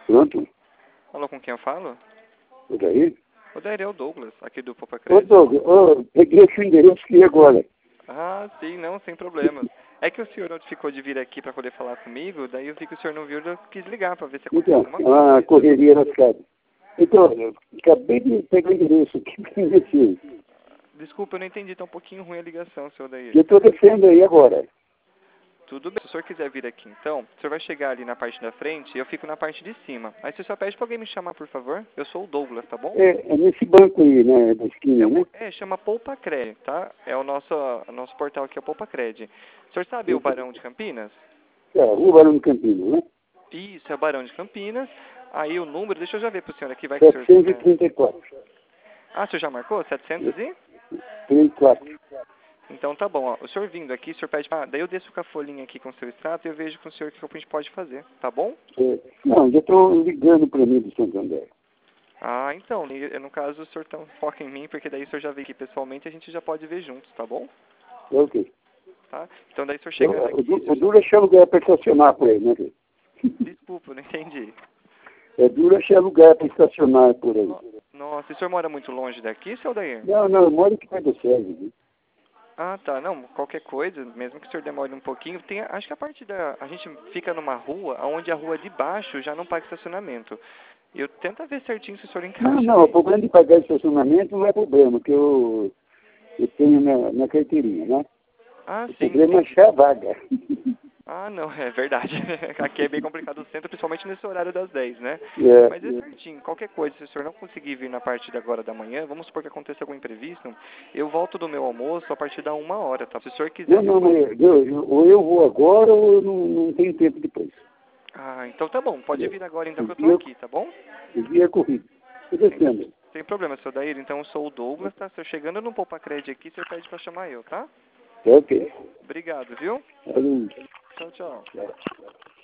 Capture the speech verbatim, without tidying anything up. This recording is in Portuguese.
Pronto? Alô, com quem eu falo? O daí? O Daí é o Douglas, aqui do Poupa Ô, Crédito. Douglas, ô, peguei o seu endereço aqui agora. Ah, sim, não, sem problemas. É que o senhor notificou de vir aqui para poder falar comigo, daí eu vi que o senhor não viu, eu quis ligar para ver se aconteceu Então, alguma coisa. a correria lascada. Então, eu acabei de pegar o endereço aqui para investir. Desculpa, eu não entendi, tá um pouquinho ruim a ligação, seu Daí. Eu estou descendo aí agora. Tudo bem, se o senhor quiser vir aqui então, o senhor vai chegar ali na parte da frente e eu fico na parte de cima. Aí você só pede pra alguém me chamar, por favor. Eu sou o Douglas, tá bom? É, é nesse banco aí, né, da É, esquina, né? o- é chama Poupa Crédito, tá? É o nosso, o nosso portal aqui, é o Poupa Crédito. O senhor sabe o Então, Barão de Campinas? é, Rua Barão do Campino, né? Isso, é o Barão de Campinas. Aí o número, deixa eu já ver pro senhor aqui, vai que o senhor... setecentos e É... trinta e quatro. Ah, o senhor já marcou? setecentos e? trinta e quatro. Então tá bom, ó. O senhor vindo aqui, o senhor pede... Ah, daí eu desço com a folhinha aqui com o seu extrato e eu vejo com o senhor o que a gente pode fazer, tá bom? É, não, já estou ligando para mim do Santander. Ah, então, e- no caso o senhor então foca em mim, porque daí o senhor já veio aqui pessoalmente e a gente já pode ver juntos, tá bom? É ok. Tá? Então daí o senhor Eu, chegando o, aqui, o du- senhor o já... duro é achar lugar para estacionar por aí, né? Filho? Desculpa, eu não entendi. É duro achar lugar para estacionar por aí. No- Nossa, e o senhor mora muito longe daqui, seu Dair? Não, não, eu moro aqui perto do Sérgio. Né? Ah, tá. Não, qualquer coisa, mesmo que o senhor demore um pouquinho, tem, acho que a parte da... A gente fica numa rua, onde a rua de baixo já não paga estacionamento. E eu tento ver certinho se o senhor Não, encaixa não, o ali. problema de pagar estacionamento não é problema, que eu, eu tenho na, na carteirinha, né? Ah, O sim, problema é entendi. achar a vaga. Ah, não, é verdade. Aqui é bem complicado o centro, principalmente nesse horário das dez, né? É, Mas é certinho, qualquer coisa, se o senhor não conseguir vir na parte de agora da manhã, vamos supor que aconteça algum imprevisto, eu volto do meu almoço a partir da uma hora, tá? Se o senhor quiser não, não, depois... mas eu, eu- ou eu vou agora ou eu não, não tenho tempo depois. Ah, então tá bom, pode Entendeu? vir agora então O que eu tô dia, aqui, tá bom? o dia é corrido. Estou Sem, descendo. sem problema, seu Daíra, então eu sou o Douglas, tá? Se eu chegando no Poupa Crédito aqui, você pede pra chamar eu, tá? É ok. Obrigado, viu? Valeu. Tchau, tchau. Tchau.